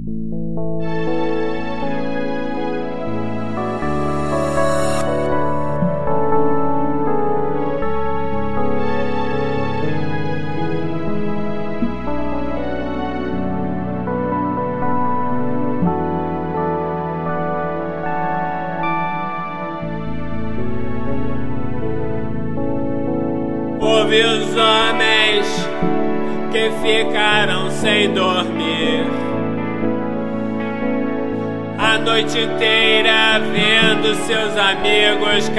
Houve os homens que ficaram sem dormir a noite inteira vendo seus amigos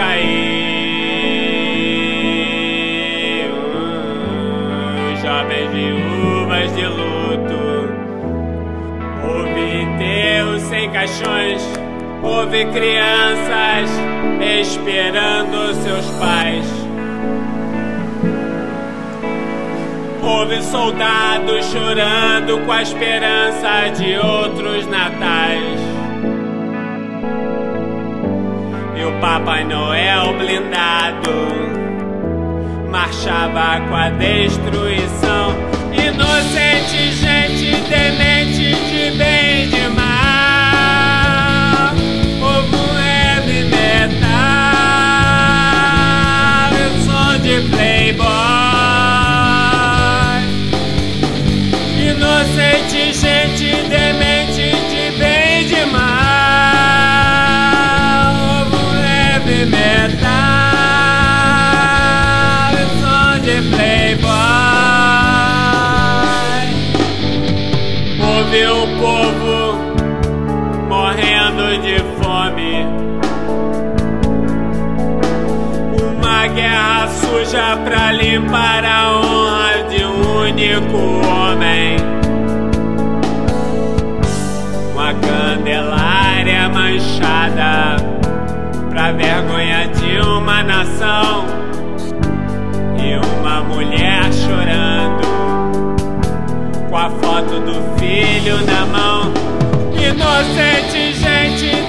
cair. Jovens viúvas de luto, houve enterros sem caixões, houve crianças esperando seus pais. Houve soldados chorando com a esperança de outros natais. E o Papai Noel blindado marchava com a destruição. Inocente gente temente de bem e de mal. Houve um heavy metal e o som de playboy. Inocente gente demente de bem e de mal. Houve um heavy metal e som de playboy. Houve um povo morrendo de fome, uma guerra suja pra limpar a honra de um único homem. Uma candelária manchada pra vergonha de uma nação, e uma mulher chorando com a foto do filho na mão. Inocente gente